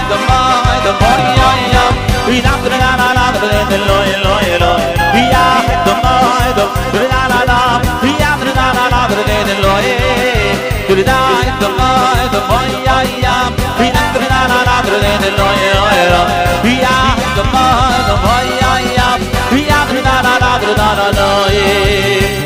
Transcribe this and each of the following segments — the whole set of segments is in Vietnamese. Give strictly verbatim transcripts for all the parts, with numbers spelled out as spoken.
the boy, the boy, yeah, we not the la la la, the loy, loy, loy, yeah, the boy, the la la la, yeah, the la la la, the loy, the die, the boy, the boy, yeah, we not the la la la, the loy, loy, loy, yeah, the boy, the boy, yeah, we not the la la la, the la la la.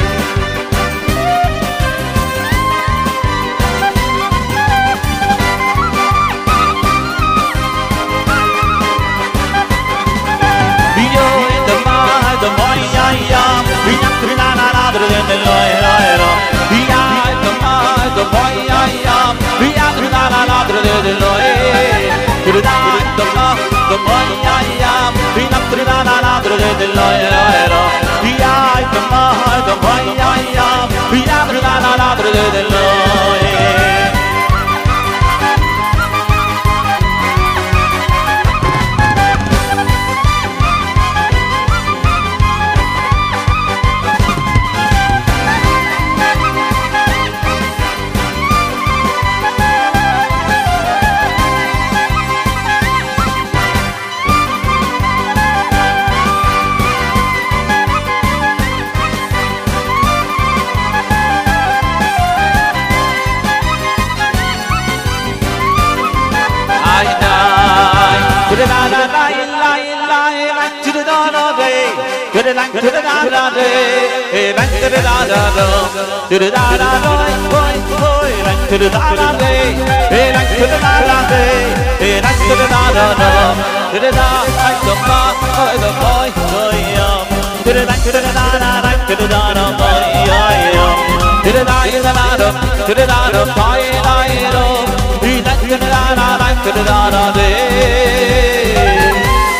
To the da da da day, back to the da da da, to the da da boy boy boy, back to the da da day, back to the da da day, back to the da da da, to the da like the boy the boy boy yum, to the back to the da da like to the da da boy yum, to the da da da to the da da boy yum, we back to the da da like to the da da day.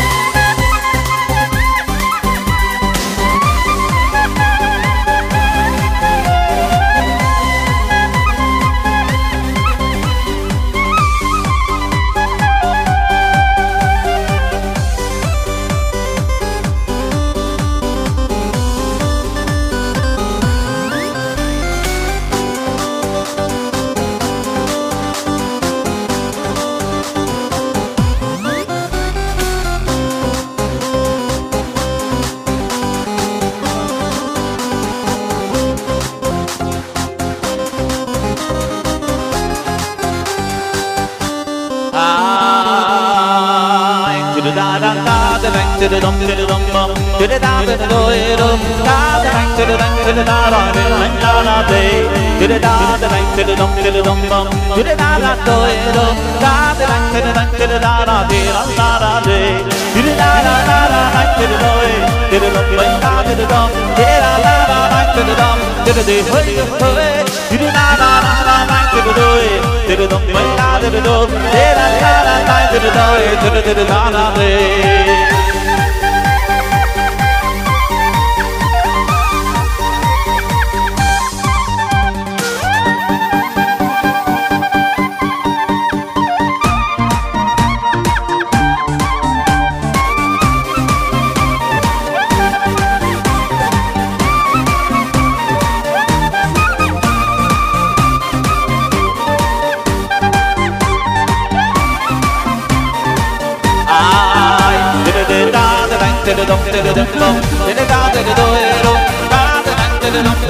To the dum to the dum bum, to the da to the do it um, da the bang to the bang to the da da da da da day, to the da the bang to the dum to the dum bum, to the da da do it um, da the bang to the bang to the da da da da da day, to the da da da da bang to the do it, to the dum bang da to the dum, to the da da da bang to the dum, to the day hoy hoy, to the da da da da bang to the do it, to the dum bang da to the dum, to the da da da bang to the do it, to the da da day. To the dum to the dum bum, to the da to the do it um, da the bang to the dum,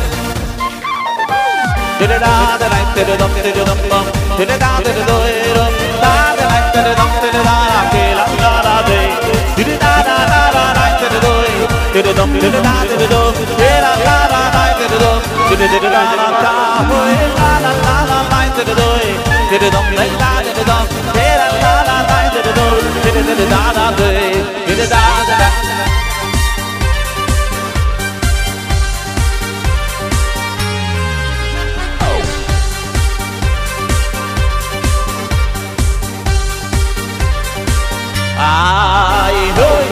to the da the bang to the dum to the dum bum, to the da to the do it um, da the bang to the dum to the da da da da da day, to the da da da da da to the do it, to the dum to the da to the do, to the da da da da to the dum, to the da da da da boy da da da da to the do it, to the dum da da to the dum, to the da da da to the do, to the da da day.